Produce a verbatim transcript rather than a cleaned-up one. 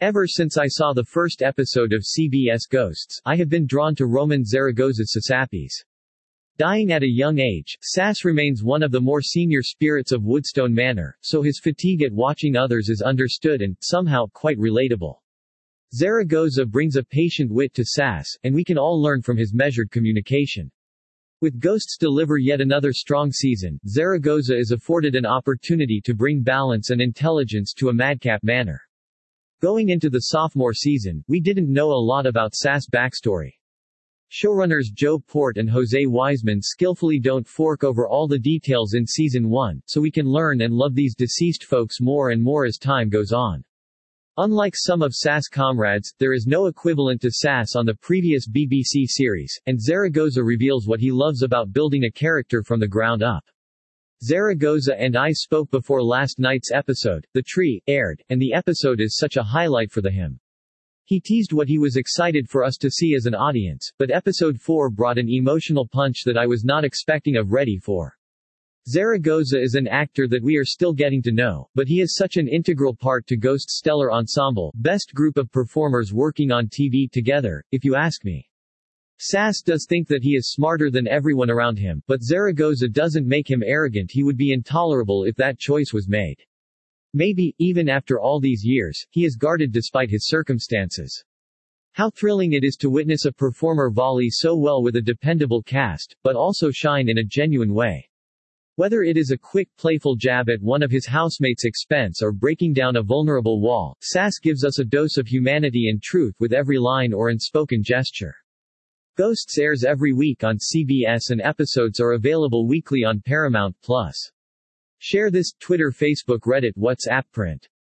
Ever since I saw the first episode of C B S Ghosts, I have been drawn to Roman Zaragoza's Sasapis. Dying at a young age, Sas remains one of the more senior spirits of Woodstone Manor, so his fatigue at watching others is understood and, somehow, quite relatable. Zaragoza brings a patient wit to Sas, and we can all learn from his measured communication. With Ghosts deliver yet another strong season, Zaragoza is afforded an opportunity to bring balance and intelligence to a madcap manor. Going into the sophomore season, we didn't know a lot about Sas' backstory. Showrunners Joe Port and Jose Wiseman skillfully don't fork over all the details in season one, so we can learn and love these deceased folks more and more as time goes on. Unlike some of Sas' comrades, there is no equivalent to Sas on the previous B B C series, and Zaragoza reveals what he loves about building a character from the ground up. Zaragoza and I spoke before last night's episode, The Tree, aired, and the episode is such a highlight for the him. He teased what he was excited for us to see as an audience, but episode four brought an emotional punch that I was not expecting of ready for. Zaragoza is an actor that we are still getting to know, but he is such an integral part to Ghost's stellar ensemble, best group of performers working on T V together, if you ask me. Sas does think that he is smarter than everyone around him, but Zaragoza doesn't make him arrogant. He would be intolerable if that choice was made. Maybe, even after all these years, he is guarded despite his circumstances. How thrilling it is to witness a performer volley so well with a dependable cast, but also shine in a genuine way. Whether it is a quick playful jab at one of his housemates' expense or breaking down a vulnerable wall, Sas gives us a dose of humanity and truth with every line or unspoken gesture. Ghosts airs every week on C B S and episodes are available weekly on Paramount Plus. Share this, Twitter, Facebook, Reddit, WhatsApp, print.